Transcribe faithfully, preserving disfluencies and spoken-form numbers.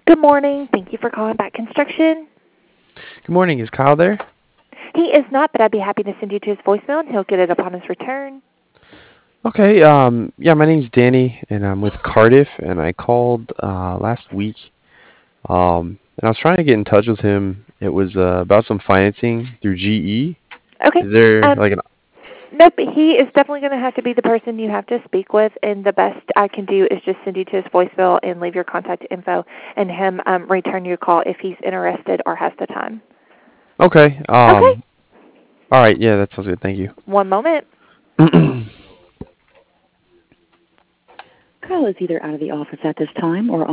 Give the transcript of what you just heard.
Good morning. Thank you for calling back construction. Good morning. Is Kyle there? He is not, but I'd be happy to send you to his voicemail, and he'll get it upon his return. Okay. Um. Yeah. My name's Danny, and I'm with Cardiff, and I called uh, last week. Um. And I was trying to get in touch with him. It was uh, about some financing through G E. Okay. Is there Um, like an? nope, he is definitely going to have to be the person you have to speak with, and the best I can do is just send you to his voicemail and leave your contact info, and him um, return your call if he's interested or has the time. Okay. Okay. Um. All right. Yeah. That sounds good. Thank you. One moment. Kyle is either out of the office at this time or